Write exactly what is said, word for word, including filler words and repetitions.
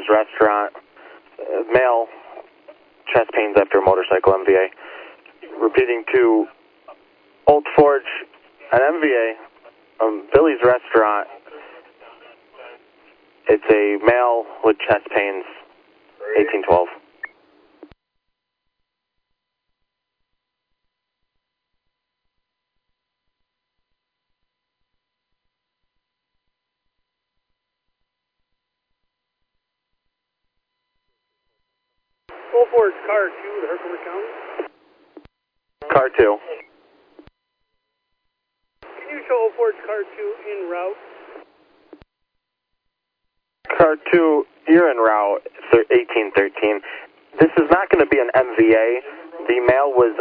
Billy's Restaurant. Uh, male, chest pains after a motorcycle, M V A. Repeating to Old Forge, an M V A, um, Billy's Restaurant. It's a male with chest pains, eighteen twelve. Old Forge, car two to Herkimer County. Car two. Can you show Old Forge car two en route? Car two, you're en route, eighteen thirteen. This is not going to be an M V A. The male was